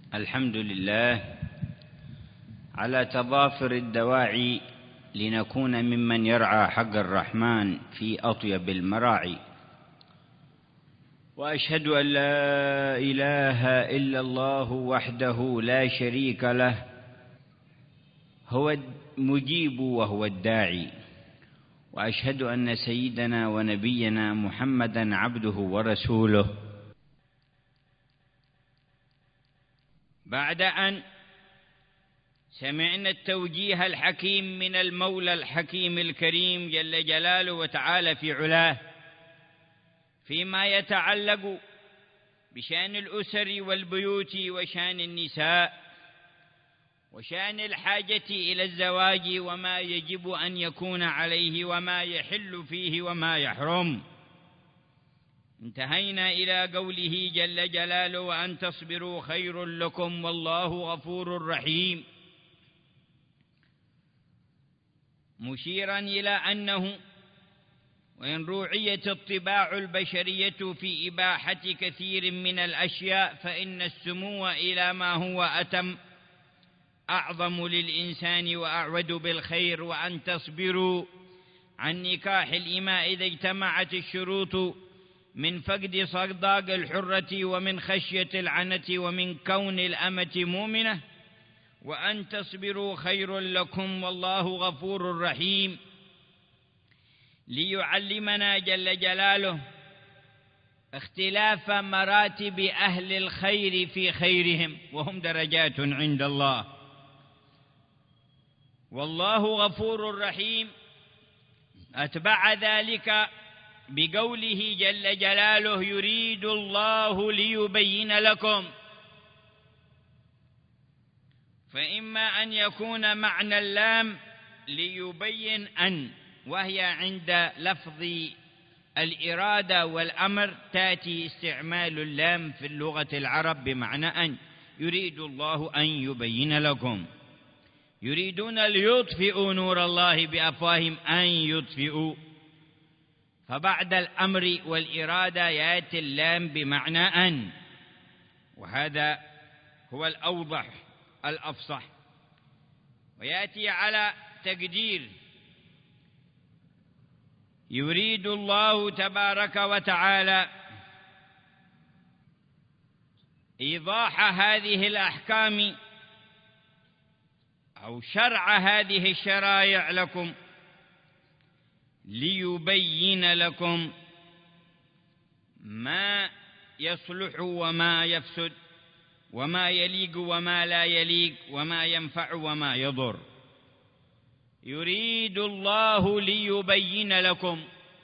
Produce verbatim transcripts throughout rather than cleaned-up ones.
الحمد لله على تضافر الدواعي لنكون ممن يرعى حق الرحمن في أطيب المراعي، وأشهد أن لا إله إلا الله وحده لا شريك له، هو المجيب وهو الداعي، وأشهد أن سيدنا ونبينا محمدًا عبده ورسوله. بعد أن سمعنا التوجيه الحكيم من المولى الحكيم الكريم جل جلاله وتعالى في علاه فيما يتعلق بشأن الأسر والبيوت وشأن النساء وشأن الحاجة إلى الزواج وما يجب أن يكون عليه وما يحل فيه وما يحرم، انتهينا إلى قوله جل جلاله: وأن تصبروا خير لكم والله غفور رحيم، مشيرا إلى أنه وإن روعيت الطباع البشرية في إباحة كثير من الأشياء، فإن السمو إلى ما هو أتم أعظم للإنسان وأعود بالخير. وأن تصبروا عن نكاح الإماء إذا اجتمعت الشروط من فقد صداق الحرة ومن خشية العنة ومن كون الأمة مؤمنة. وأن تصبروا خير لكم والله غفور رحيم، ليعلمنا جل جلاله اختلاف مراتب أهل الخير في خيرهم، وهم درجات عند الله. والله غفور رحيم أتبع ذلك بقوله جل جلاله: يريد الله ليبين لكم. فإما أن يكون معنى اللام ليبين أن، وهي عند لفظ الإرادة والأمر تأتي استعمال اللام في اللغة العرب بمعنى أن، يريد الله أن يبين لكم. يريدون ليطفئوا نور الله بأفواههم أن يطفئوا، فبعد الأمر والإرادة يأتي اللام بمعنى أن، وهذا هو الأوضح الأفصح. ويأتي على تقدير يريد الله تبارك وتعالى إيضاح هذه الأحكام أو شرع هذه الشرائع لكم ليبين لكم ما يصلح وما يفسد، وما يليق وما لا يليق، وما ينفع وما يضر. يريد الله ليبين لكم،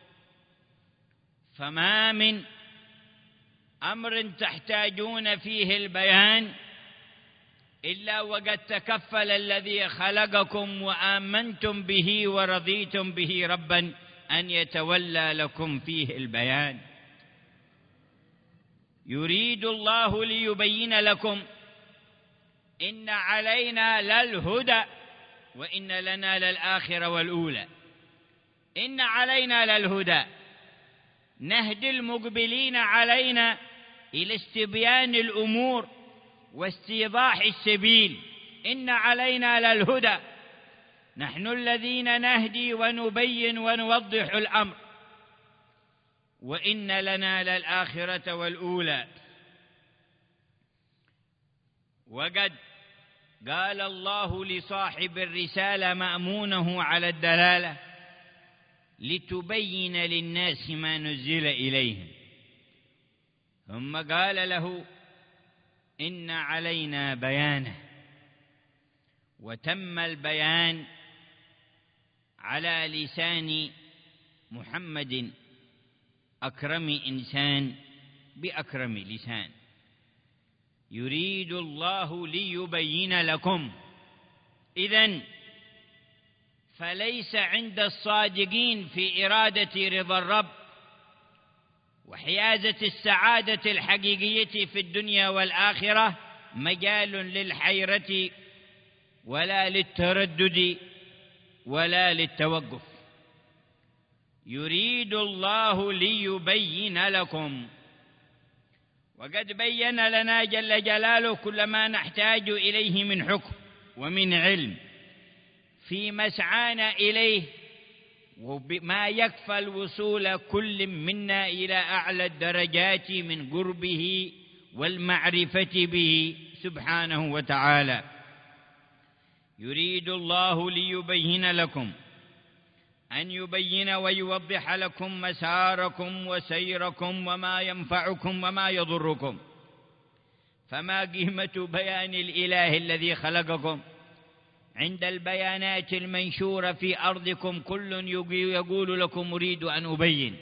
فما من أمر تحتاجون فيه البيان إلا وقد تكفل الذي خلقكم وآمنتم به ورضيتم به ربا أن يتولى لكم فيه البيان. يريد الله ليبين لكم إن علينا للهدى وإن لنا للآخرة والأولى. إن علينا للهدى، نهدي المقبلين علينا إلى استبيان الأمور واستيضاح السبيل. إن علينا للهدى، نحن الذين نهدي ونبين ونوضح الأمر. وإن لنا للآخرة والأولى. وقد قال الله لصاحب الرسالة مأمونه على الدلالة: لتبين للناس ما نزل إليهم. ثم قال له: إن علينا بيانه. وتم البيان على لسان محمد أكرم إنسان بأكرم لسان. يريد الله ليبين لكم. إذن فليس عند الصادقين في إرادة رضا الرب وحيازة السعادة الحقيقية في الدنيا والآخرة مجال للحيرة ولا للتردد ولا للتوقف. يريد الله ليبين لكم وقد بين لنا جل جلاله كل ما نحتاج إليه من حكم ومن علم في مسعانا إليه، وما يكفى الوصول كل منا إلى أعلى الدرجات من قربه والمعرفة به سبحانه وتعالى. يريد الله ليبين لكم، أن يبين ويوضح لكم مساركم وسيركم وما ينفعكم وما يضركم. فما قيمة بيان الإله الذي خلقكم عند البيانات المنشورة في أرضكم؟ كل يقول لكم أريد أن أبين،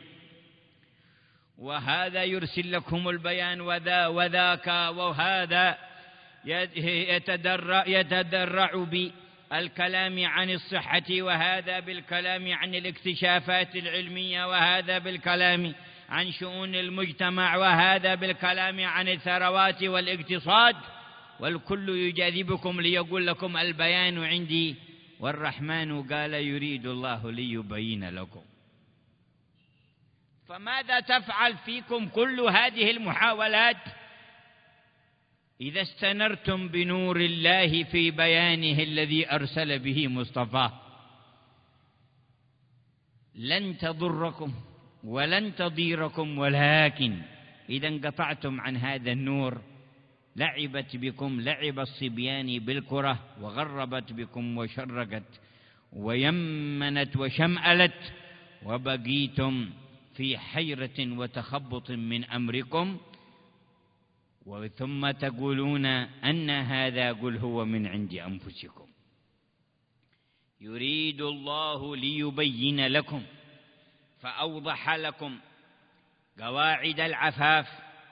وهذا يرسل لكم البيان وذا وذاك، وهذا يتدرع, يتدرع بالكلام عن الصحة، وهذا بالكلام عن الاكتشافات العلمية، وهذا بالكلام عن شؤون المجتمع، وهذا بالكلام عن الثروات والاقتصاد، والكل يجاذبكم ليقول لكم البيان عندي، والرحمن قال يريد الله ليبين لكم. فماذا تفعل فيكم كل هذه المحاولات إذا استنرتم بنور الله في بيانه الذي أرسل به مصطفاه؟ لن تضركم ولن تضيركم، ولكن إذا انقطعتم عن هذا النور لعبت بكم لعب الصبيان بالكرة، وغربت بكم وشرقت ويمنت وشمألت، وبقيتم في حيرة وتخبط من أمركم، وثم تقولون أن هذا قل هو من عند أنفسكم. يريد الله ليبين لكم، فأوضح لكم قواعد العفاف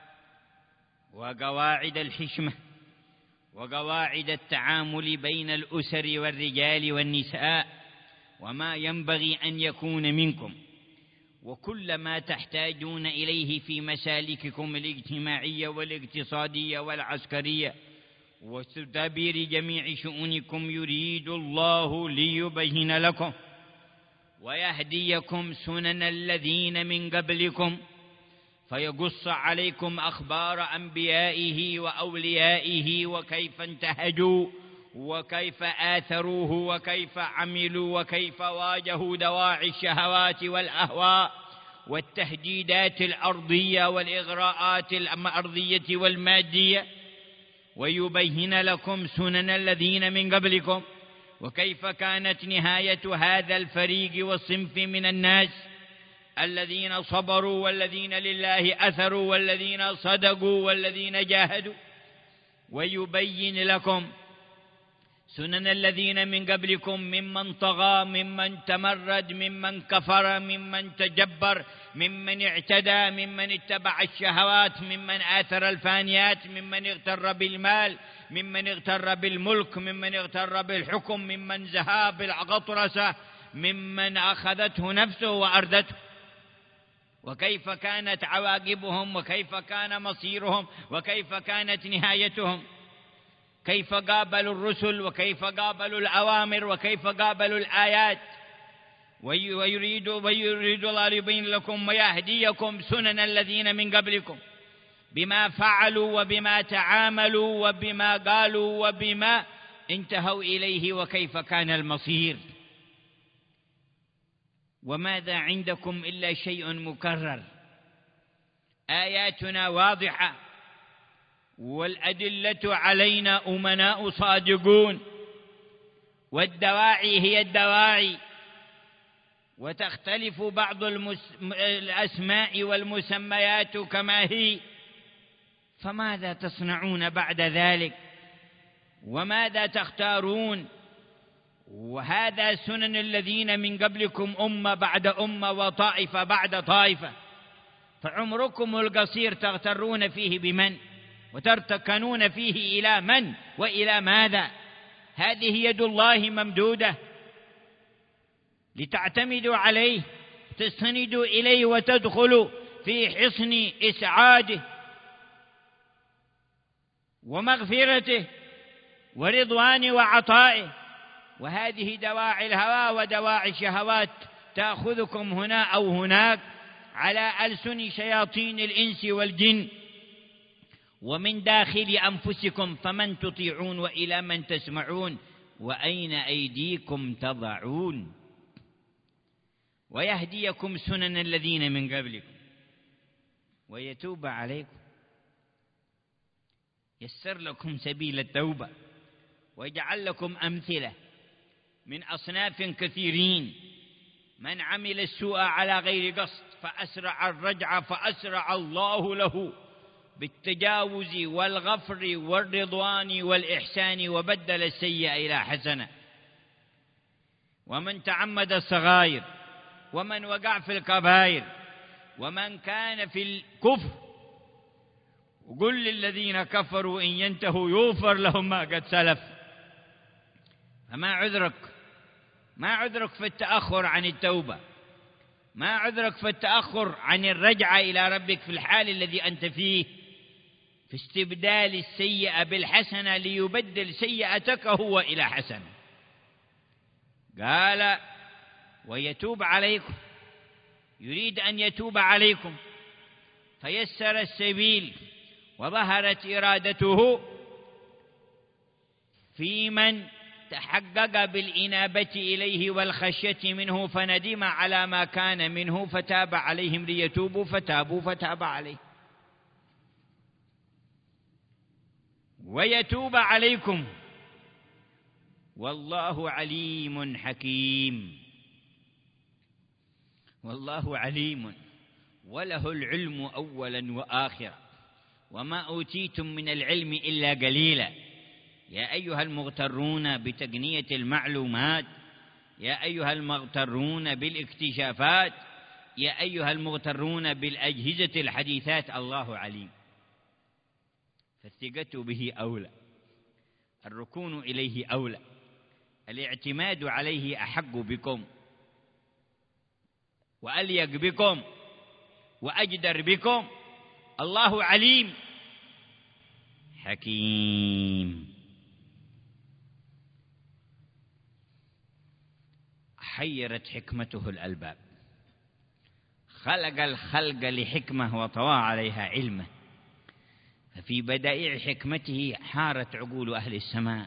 وقواعد الحشمة وقواعد التعامل بين الأسر والرجال والنساء، وما ينبغي أن يكون منكم، وكل ما تحتاجون إليه في مسالككم الاجتماعية والاقتصادية والعسكرية وتدابير جميع شؤونكم. يريد الله ليبين لكم ويهديكم سنن الذين من قبلكم، فيقص عليكم أخبار أنبيائه وأوليائه وكيف انتهجوا وكيف آثروه وكيف عملوا وكيف واجهوا دواعي الشهوات والأهواء والتهديدات الأرضية والإغراءات الأرضية والمادية، ويبين لكم سنن الذين من قبلكم، وكيف كانت نهاية هذا الفريق والصنف من الناس الذين صبروا والذين لله أثروا والذين صدقوا والذين جاهدوا. ويبين لكم سنن الذين من قبلكم ممن طغى، ممن تمرد، ممن كفر، ممن تجبر، ممن اعتدى، ممن اتبع الشهوات، ممن آثر الفانيات، ممن اغتر بالمال، ممن اغتر بالملك، ممن اغتر بالحكم، ممن زهى بالغطرسة، ممن أخذته نفسه وأردته، وكيف كانت عواقبهم وكيف كان مصيرهم وكيف كانت نهايتهم، كيف قابلوا الرسل وكيف قابلوا الأوامر وكيف قابلوا الآيات. ويريد, ويريد الله يبين لكم ويهديكم سنن الذين من قبلكم بما فعلوا وبما تعاملوا وبما قالوا وبما انتهوا إليه وكيف كان المصير. وماذا عندكم إلا شيء مكرر؟ آياتنا واضحة والأدلة علينا أمناء صادقون، والدواعي هي الدواعي، وتختلف بعض المس... الأسماء والمسميات كما هي، فماذا تصنعون بعد ذلك؟ وماذا تختارون؟ وهذا سنن الذين من قبلكم أمة بعد أمة وطائفة بعد طائفة، فعمركم القصير تغترون فيه بمن وترتكنون فيه إلى من وإلى ماذا؟ هذه يد الله ممدودة لتعتمدوا عليه، تستندوا إليه وتدخلوا في حصن إسعاده ومغفرته ورضوانه وعطائه. وهذه دواعي الهوى ودواعي الشهوات تأخذكم هنا أو هناك على ألسن شياطين الإنس والجن، ومن داخل أنفسكم فمن تطيعون وإلى من تسمعون وأين أيديكم تضعون ويهديكم سنن الذين من قبلكم ويتوب عليكم، يسر لكم سبيل التوبة ويجعل لكم أمثلة من أصناف كثيرين. من عمل السوء على غير قصد فأسرع الرجع فأسرع الله له بالتجاوز والغفر والرضوان والإحسان وبدل السيئة إلى حسنة. ومن تعمد الصغائر ومن وقع في الكبائر ومن كان في الكفر وقل للذين كفروا إن ينتهوا يغفر لهم ما قد سلف. فما عذرك ما عذرك في التأخر عن التوبة، ما عذرك في التأخر عن الرجعة إلى ربك في الحال الذي أنت فيه، في استبدال السيئة بالحسنة ليبدل سيئتك هو إلى حسنة. قال ويتوب عليكم، يريد أن يتوب عليكم فيسر السبيل وظهرت إرادته في من تحقق بالإنابة إليه والخشية منه فندم على ما كان منه فتاب عليهم ليتوبوا فتابوا فتاب عليه. ويتوب عليكم والله عليم حكيم. والله عليم وله العلم أولا وآخرا وما أوتيتم من العلم إلا قليلا. يا أيها المغترون بتقنية المعلومات، يا أيها المغترون بالاكتشافات، يا أيها المغترون بالأجهزة الحديثات، الله عليم. فالثقة به أولى، الركون إليه أولى، الاعتماد عليه أحق بكم وأليق بكم وأجدر بكم. الله عليم حكيم. حيرت حكمته الألباب، خلق الخلق لحكمة وطوى عليها علمه، ففي بدائع حكمته حارت عقول أهل السماء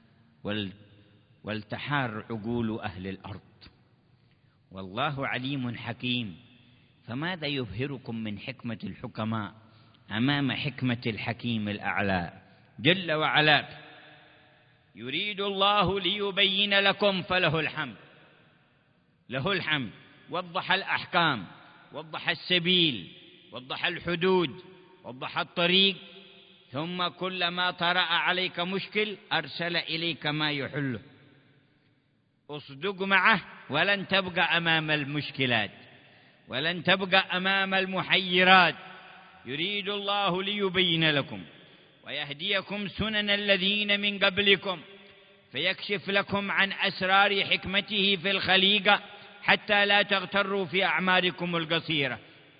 والتحار عقول أهل الأرض. والله عليم حكيم. فماذا يبهركم من حكمة الحكماء أمام حكمة الحكيم الأعلى جل وعلا؟ يريد الله ليبين لكم فله الحمد، له الحمد. وضح الأحكام، وضح السبيل، وضح الحدود، وضح الطريق، ثم كلما طرأ عليك مشكل أرسل إليك ما يحله. اصدق معه ولن تبقى أمام المشكلات ولن تبقى أمام المحيرات. يريد الله ليبين لكم ويهديكم سنن الذين من قبلكم فيكشف لكم عن أسرار حكمته في الخليقة حتى لا تغتروا في أعماركم القصيرة.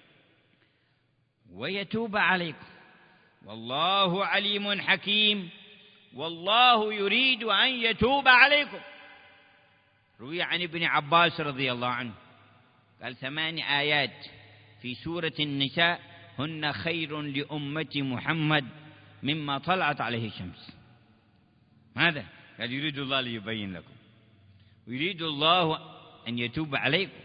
ويتوب عليكم والله عليم حكيم. والله يريد أن يتوب عليكم. روي عن ابن عباس رضي الله عنه قال ثمان آيات في سورة النساء هن خير لأمة محمد مما طلعت عليه الشمس. ماذا؟ قال يريد الله ليبين لكم ويريد الله أن يتوب عليكم.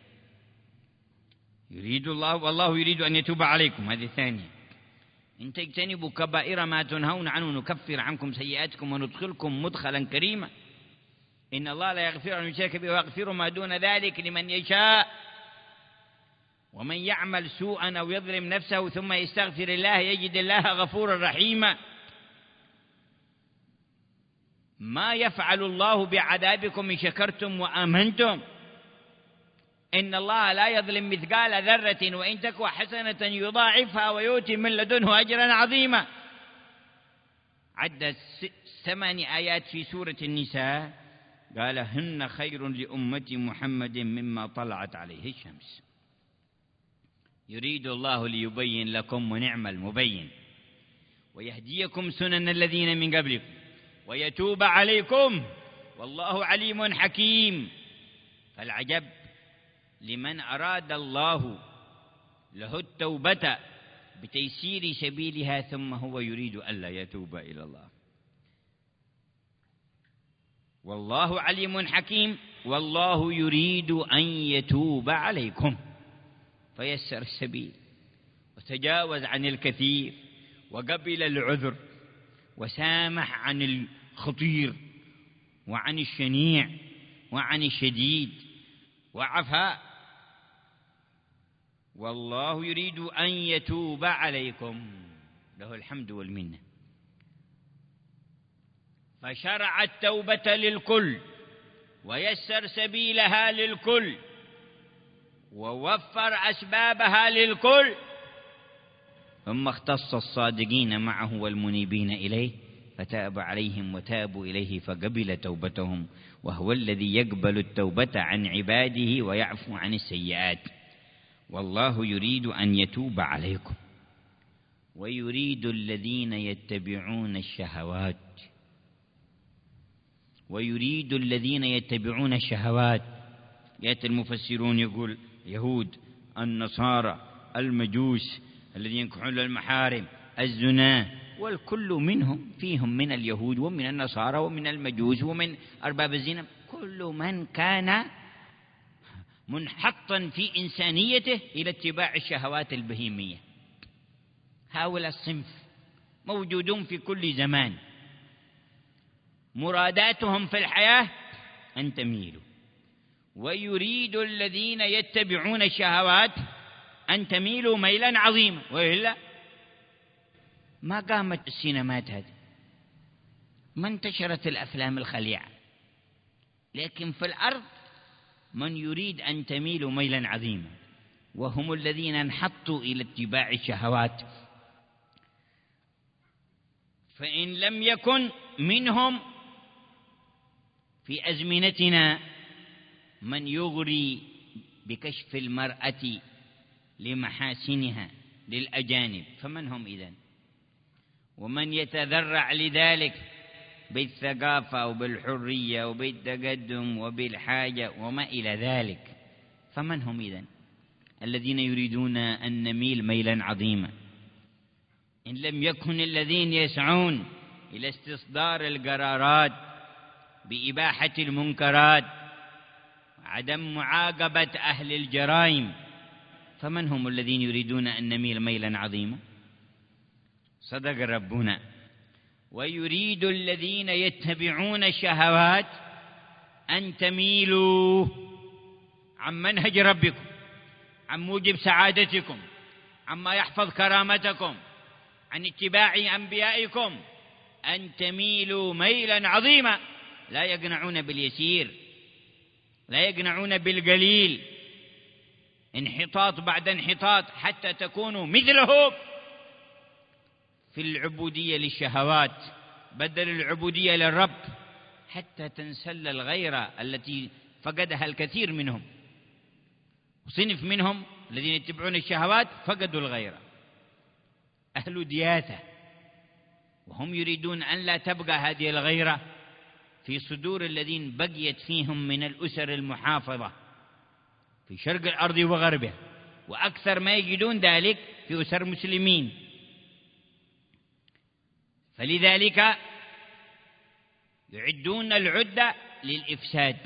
يريد الله والله يريد أن يتوب عليكم. هذه الثانية. إن تجتنبوا كبائر ما تنهون عنه نكفر عنكم سيئاتكم وندخلكم مدخلا كريما. إن الله لا يغفر أن يشرك به ويغفر ما دون ذلك لمن يشاء. ومن يعمل سوءا أو يظلم نفسه ثم يستغفر الله يجد الله غفورا رحيما. ما يفعل الله بعذابكم إن شكرتم وآمنتم. إن الله لا يظلم مثقال ذرة وإن تك حسنة يضاعفها ويؤتي من لدنه أجرا عظيما. عد ثمان آيات في سورة النساء قال هن خير لأمة محمد مما طلعت عليه الشمس. يريد الله ليبين لكم ونعم المبين ويهديكم سنن الذين من قبلكم ويتوب عليكم والله عليم حكيم. فالعجب لمن أراد الله له التوبة بتيسير سبيلها ثم هو يريد ألا يتوب إلى الله. والله عليم حكيم، والله يريد أن يتوب عليكم فيسر السبيل وتجاوز عن الكثير وقبل العذر وسامح عن الخطير وعن الشنيع وعن الشديد وعفا. والله يريد أن يتوب عليكم، له الحمد والمنة. فشرع التوبة للكل ويسر سبيلها للكل ووفر أسبابها للكل، ثم اختص الصادقين معه والمنيبين إليه فتاب عليهم وتابوا إليه فقبل توبتهم، وهو الذي يقبل التوبة عن عباده ويعفو عن السيئات. والله يريد أن يتوب عليكم ويريد الذين يتبعون الشهوات ويريد الذين يتبعون الشهوات. يأتي المفسرون يقول يهود، النصارى، المجوس الذين ينكحون المحارم، الزنا، والكل منهم، فيهم من اليهود ومن النصارى ومن المجوس ومن أرباب الزنا، كل من كان منحطا في إنسانيته إلى اتباع الشهوات البهيمية. هؤلاء الصنف موجودون في كل زمان، مراداتهم في الحياة أن تميلوا. ويريد الذين يتبعون الشهوات أن تميلوا ميلا عظيما، وإلا ما قامت السينمات هذه، ما انتشرت الأفلام الخليعة. لكن في الأرض من يريد أن تميلوا ميلا عظيما، وهم الذين انحطوا إلى اتباع الشهوات. فإن لم يكن منهم في أزمنتنا من يغري بكشف المرأة لمحاسنها للأجانب، فمن هم إذن؟ ومن يتذرع لذلك بالثقافة وبالحرية وبالتقدم وبالحاجة وما إلى ذلك، فمن هم إذن الذين يريدون أن نميل ميلا عظيما؟ إن لم يكن الذين يسعون إلى استصدار القرارات بإباحة المنكرات وعدم معاقبة أهل الجرائم، فمن هم الذين يريدون أن نميل ميلا عظيما؟ صدق ربنا. ويريد الذين يتبعون الشهوات أن تميلوا عن منهج ربكم، عن موجب سعادتكم، عما يحفظ كرامتكم، عن اتباع أنبيائكم، أن تميلوا ميلا عظيما. لا يقنعون باليسير، لا يقنعون بالقليل، انحطاط بعد انحطاط حتى تكونوا مثله في العبودية للشهوات بدل العبودية للرب، حتى تنسل الغيرة التي فقدها الكثير منهم. وصنف منهم الذين يتبعون الشهوات فقدوا الغيرة، أهل دياثة، وهم يريدون أن لا تبقى هذه الغيرة في صدور الذين بقيت فيهم من الأسر المحافظة في شرق الأرض وغربها، وأكثر ما يجدون ذلك في أسر مسلمين. فلذلك يعدون العدة للإفساد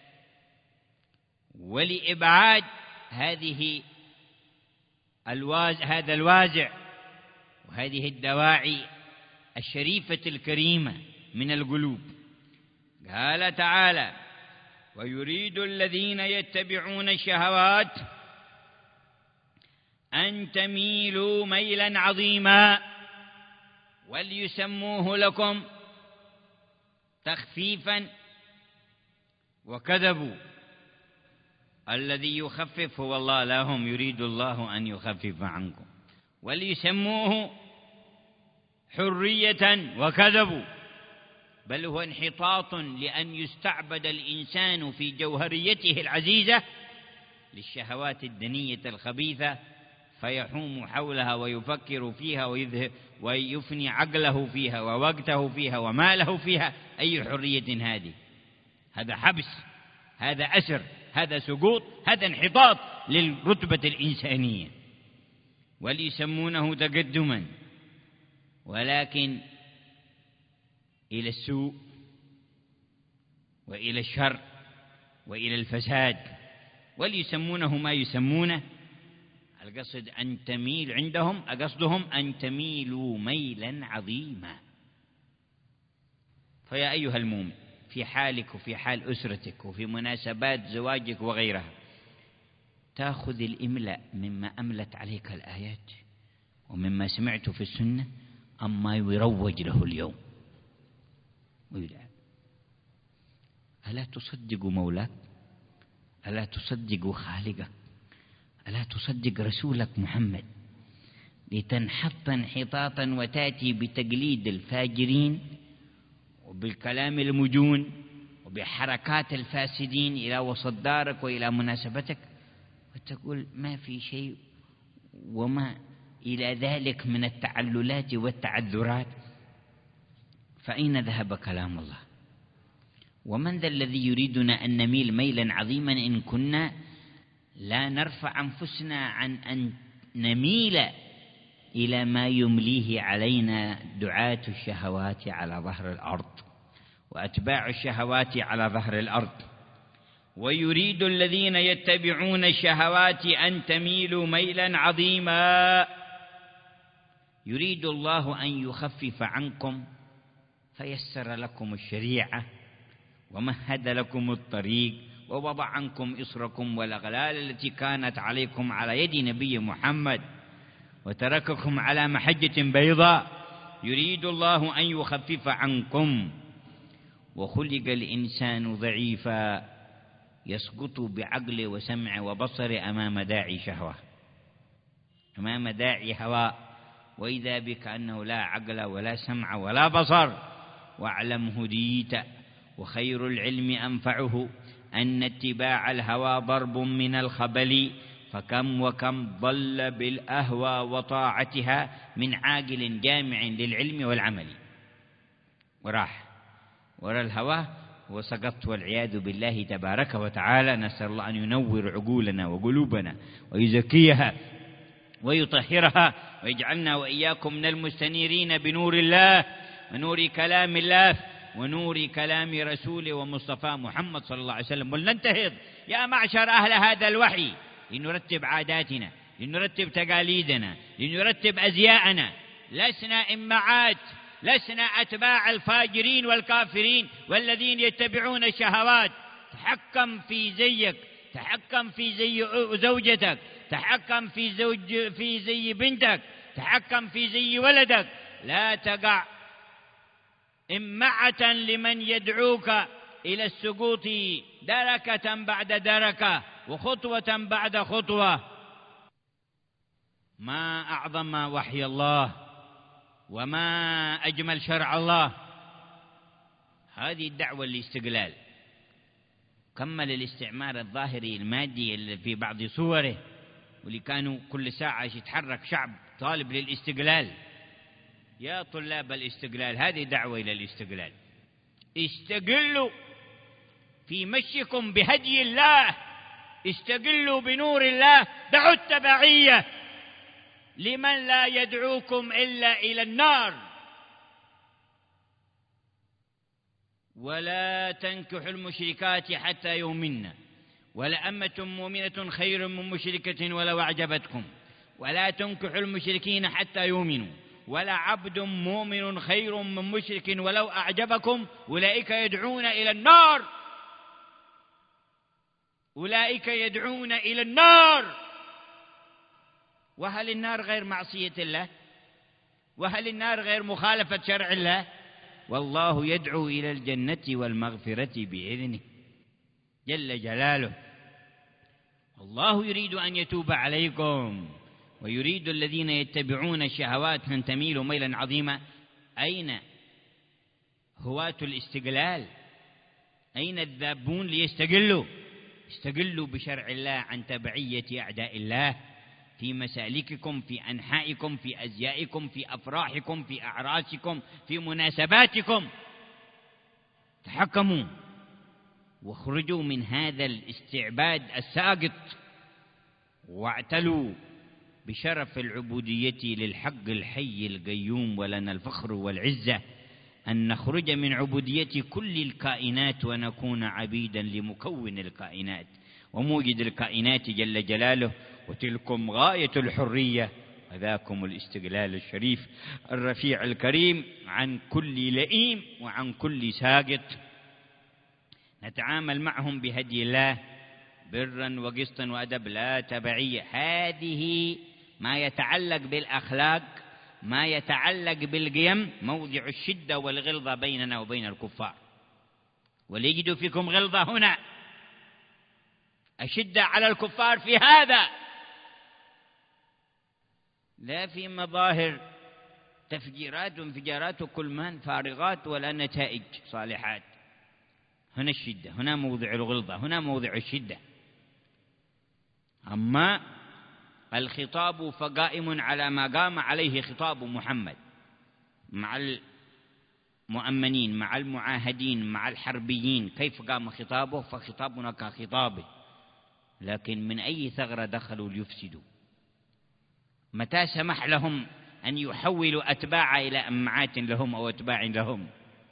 ولإبعاد هذه الواز هذا الوازع وهذه الدواعي الشريفة الكريمة من القلوب. قال تعالى: ويريد الذين يتبعون الشهوات أن تميلوا ميلا عظيما وليسموه لكم تخفيفا وكذبوا. الذي يخفف هو الله، لا هم، يريد الله أن يخفف عنكم. وليسموه حرية وكذبوا، بل هو انحطاط لأن يستعبد الإنسان في جوهريته العزيزة للشهوات الدنية الخبيثة، فيحوم حولها ويفكر فيها ويفني عقله فيها ووقته فيها وماله فيها. أي حرية هذه؟ هذا حبس، هذا أسر، هذا سقوط، هذا انحطاط للرتبة الإنسانية. وليسمونه تقدما، ولكن إلى السوء وإلى الشر وإلى الفساد، وليسمونه ما يسمونه. القصد أن تميل عندهم، قصدهم أن تميلوا ميلا عظيما. فيا أيها المؤمن، في حالك وفي حال أسرتك وفي مناسبات زواجك وغيرها، تأخذ الإملاء مما أملت عليك الآيات ومما سمعت في السنة أما يروج له اليوم. ألا تصدق مولاك؟ ألا تصدق خالقك؟ ألا تصدق رسولك محمد؟ لتنحط انحطاطا وتأتي بتقليد الفاجرين وبالكلام المجون وبحركات الفاسدين إلى وسط دارك وإلى مناسبتك، وتقول ما في شيء وما إلى ذلك من التعللات والتعذرات. فأين ذهب كلام الله؟ ومن ذا الذي يريدنا أن نميل ميلا عظيما إن كنا لا نرفع أنفسنا عن أن نميل إلى ما يمليه علينا دعاة الشهوات على ظهر الأرض وأتباع الشهوات على ظهر الأرض. ويريد الذين يتبعون الشهوات أن تميلوا ميلا عظيما. يريد الله أن يخفف عنكم فيسر لكم الشريعة ومهد لكم الطريق ووضع عنكم إصركم والأغلال التي كانت عليكم على يد نبي محمد وترككم على محجة بيضاء. يريد الله أن يخفف عنكم. وخلق الإنسان ضعيفا يسقط بعقل وسمع وبصر أمام داعي شهوة، أمام داعي هواء، وإذا بك أنه لا عقل ولا سمع ولا بصر. واعلم هديت وخير العلم أنفعه أن اتباع الهوى ضرب من الخبل، فكم وكم ضل بالأهوى وطاعتها من عاقل جامع للعلم والعمل. وراح ورا الهوى وسقطت والعياذ بالله تبارك وتعالى. نسأل الله أن ينور عقولنا وقلوبنا ويزكيها ويطهرها ويجعلنا وإياكم من المستنيرين بنور الله ونور كلام الله ونور كلام رسوله ومصطفى محمد صلى الله عليه وسلم. ولننتهض يا معشر أهل هذا الوحي لنرتب عاداتنا، لنرتب تقاليدنا، لنرتب أزياءنا. لسنا إمعات، لسنا أتباع الفاجرين والكافرين والذين يتبعون الشهوات. تحكم في زيك، تحكم في زي زوجتك، تحكم في زوج في زي بنتك، تحكم في زي ولدك. لا تقع إمعة لمن يدعوك إلى السقوط دركة بعد دركة وخطوة بعد خطوة. ما أعظم وحي الله وما أجمل شرع الله. هذه الدعوة للاستقلال. كمل الاستعمار الظاهري المادي اللي في بعض صوره، واللي كانوا كل ساعة يتحرك شعب طالب للاستقلال. يا طلاب الاستقلال، هذه دعوة إلى الاستقلال. استقلوا في مشيكم بهدي الله، استقلوا بنور الله. دعوا التبعية لمن لا يدعوكم إلا إلى النار. ولا تنكحوا المشركات حتى يؤمنن، ولأمة مؤمنة خير من مشركة ولو أعجبتكم، ولا تنكحوا المشركين حتى يؤمنوا، ولا عبد مؤمن خير من مشرك ولو أعجبكم. أولئك يدعون إلى النار، أولئك يدعون إلى النار. وهل النار غير معصية الله؟ وهل النار غير مخالفة شرع الله؟ والله يدعو إلى الجنة والمغفرة بإذنه جل جلاله. الله يريد أن يتوب عليكم، ويريد الذين يتبعون الشهوات أن تميلوا ميلا عظيما. أين هواة الاستقلال؟ أين الذابون ليستقلوا؟ استقلوا بشرع الله عن تبعية أعداء الله في مسالككم، في أنحائكم، في أزيائكم، في أفراحكم، في أعراسكم، في مناسباتكم. تحكموا واخرجوا من هذا الاستعباد الساقط، واعتلوا بشرف العبودية للحق الحي القيوم، ولنا الفخر والعزة أن نخرج من عبودية كل الكائنات ونكون عبيدا لمكون الكائنات وموجد الكائنات جل جلاله. وتلكم غاية الحرية، وذاكم الاستقلال الشريف الرفيع الكريم عن كل لئيم وعن كل ساقط. نتعامل معهم بهدي الله برا وقسطا وأدب، لا تبعية. هذه ما يتعلق بالأخلاق، ما يتعلق بالقيم، موضع الشدة والغلظة بيننا وبين الكفار. وليجدوا فيكم غلظة هنا، أشدة على الكفار في هذا، لا في مظاهر تفجيرات وانفجارات وكلمان فارغات ولا نتائج صالحات. هنا الشدة، هنا موضع الغلظة، هنا موضع الشدة. أما الخطاب فقائم على ما قام عليه خطاب محمد مع المؤمنين، مع المعاهدين، مع الحربيين. كيف قام خطابه؟ فخطابنا كخطابه، لكن من أي ثغرة دخلوا ليفسدوا؟ متى سمح لهم أن يحولوا أتباع إلى أمعات لهم أو أتباع لهم؟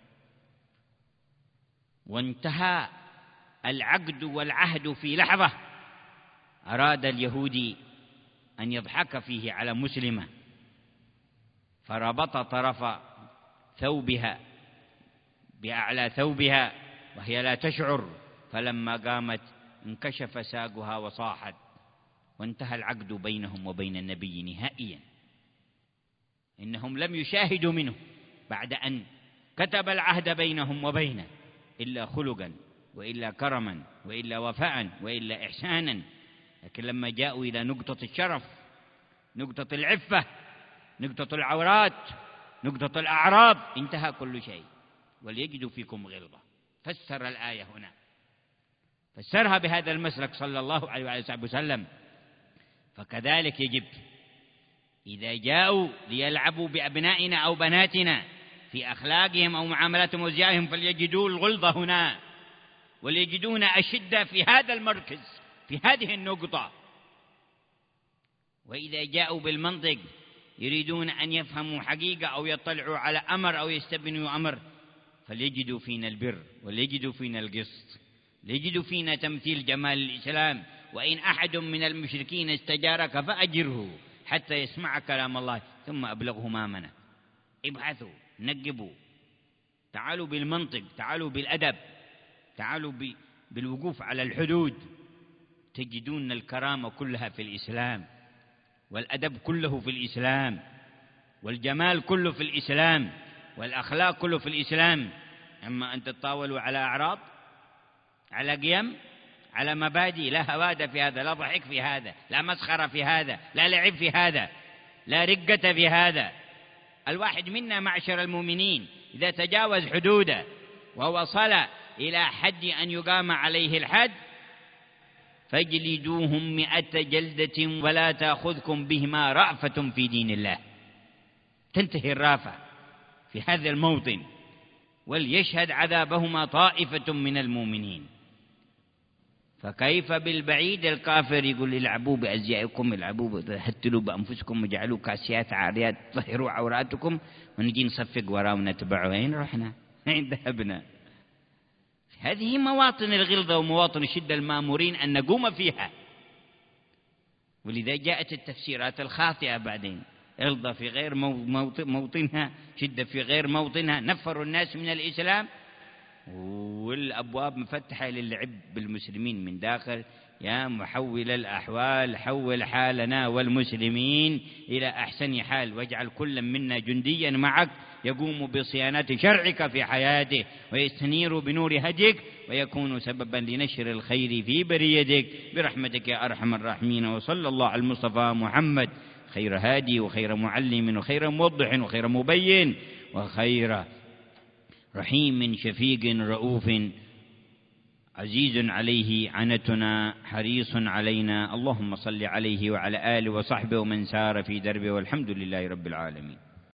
وانتهى العقد والعهد في لحظة. أراد اليهودي أن يضحك فيه على مسلمة، فربط طرف ثوبها بأعلى ثوبها وهي لا تشعر، فلما قامت انكشف ساقها وصاحت، وانتهى العقد بينهم وبين النبي نهائيا. إنهم لم يشاهدوا منه بعد أن كتب العهد بينهم وبينه إلا خلقا وإلا كرما وإلا وفاء وإلا إحسانا. لكن لما جاءوا إلى نقطة الشرف، نقطة العفة، نقطة العورات، نقطة الأعراض، انتهى كل شيء. وليجدوا فيكم غلظة. فسر الآية هنا، فسرها بهذا المسلك صلى الله عليه وآله وسلم. فكذلك يجب إذا جاءوا ليلعبوا بأبنائنا أو بناتنا في أخلاقهم أو معاملاتهم وزيائهم فليجدوا الغلظة هنا، وليجدون أشدة في هذا المركز، في هذه النقطة. وإذا جاءوا بالمنطق يريدون أن يفهموا حقيقة أو يطلعوا على أمر أو يستبنوا أمر، فليجدوا فينا البر وليجدوا فينا القسط، ليجدوا فينا تمثيل جمال الإسلام. وإن أحد من المشركين استجارك فأجره حتى يسمع كلام الله ثم أبلغه مامنه. ابحثوا، نقبوا، تعالوا بالمنطق، تعالوا بالأدب، تعالوا بالوقوف على الحدود، تجدون الكرامة كلها في الإسلام، والأدب كله في الإسلام، والجمال كله في الإسلام، والأخلاق كله في الإسلام. أما أن تتطاولوا على أعراض، على قيم، على مبادئ، لا هوادة في هذا، لا ضحك في هذا، لا مسخرة في هذا، لا لعب في هذا، لا رقة في هذا. الواحد منا معشر المؤمنين إذا تجاوز حدوده ووصل إلى حد أن يقام عليه الحد فاجلدوهم مئة جلدة ولا تأخذكم بهما رأفة في دين الله. تنتهي الرافة في هذا الموطن، وليشهد عذابهما طائفة من المؤمنين. فكيف بالبعيد الكافر يقول العبوا بأزيائكم، العبوا هتلوا بأنفسكم وجعلوا كاسيات عاريات طهروا عوراتكم، ونجي نصفق وراه ونتبعه. وين رحنا؟ وين ذهبنا؟ هذه مواطن الغلظة ومواطن الشدة المامورين أن نقوم فيها. ولذا جاءت التفسيرات الخاطئة بعدين، غلظة في غير موطنها، شدة في غير موطنها، نفروا الناس من الإسلام، والأبواب مفتحة للعب بالمسلمين من داخل. يا محول الأحوال حول حالنا والمسلمين إلى أحسن حال، واجعل كل منا جنديا معك يقوم بصيانة شرعك في حياته ويستنير بنور هديك ويكون سببا لنشر الخير في بريتك برحمتك يا أرحم الراحمين. وصلى الله على المصطفى محمد خير هادي وخير معلم وخير موضح وخير مبين وخير رحيم شفيق رؤوف عزيز عليه عنتنا حريص علينا. اللهم صل عليه وعلى آله وصحبه ومن سار في دربه، والحمد لله رب العالمين.